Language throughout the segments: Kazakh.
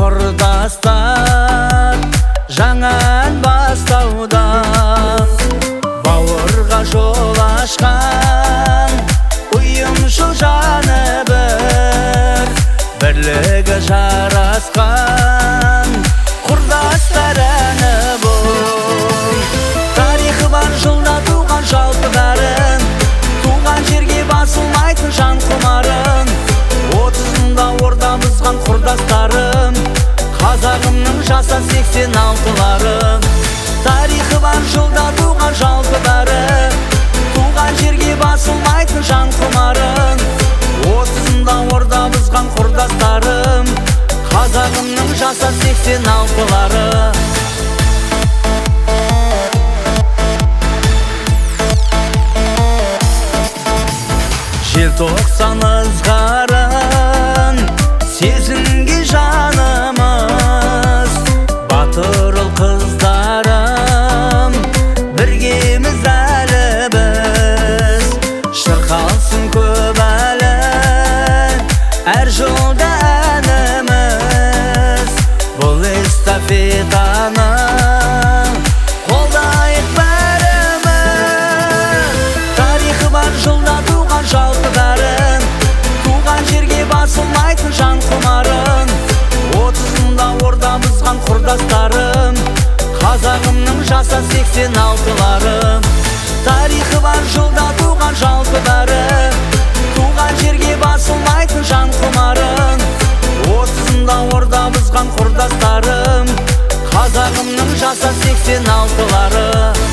құрдастар жаңан бастауда, бауырға жол ашқан ұйымшыл жаны бірлігі жарасқан құрдастар әні бұл. Тарихы бар жылда туған жалпы дарын, туған жерге басылмайтын жан құмарын, 30-ында орда бұзған құрдастарым, қазағымның жаса 86-ларым. Тарихы бар жылда туған жалпы дарын, туған жерге басылмайтын жан құмарын, 30-ында орда бұзған құрдастарым, қазағымның жаса 86-лары. Желтоқсан ызғарын сезінге жанымыз, батыр ұл қыздарым, біргеміз әлі біз. Шырқалсын көп әлі әр жолда әніміз, бұл эстафетаны қолдайық бәріміз. Тарихы бар жылда туған жалпы дарын, туған жерге басылмайтын жан құмарын, 30-ында орда бұзған құрдастарым, қазағымның жаса 86-ларым. Тарихы бар жылда туған жалпы дарын, туған жерге басылмайтын жан құмарын, 30-ында орда бұзған құрдастарым, қазағымның жаса 86-лары.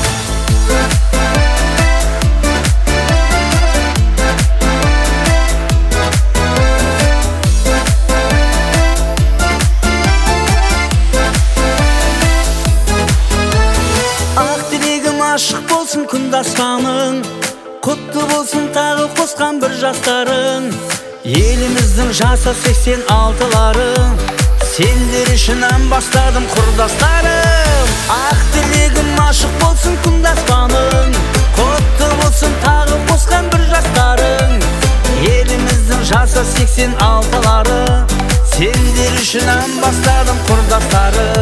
Ашық болсын күндастаның, құтты болсын тағы қосқан бір жастарың, еліміздің жаса 86-ларын, сендер үшін ән бастадым құрдастарым. Ақ тілегім ашық болсын күндастаның, құтты болсын тағы қосқан бір жастарың, еліміздің жаса 86-лары, сендер үшін ән бастадым құрдастарым.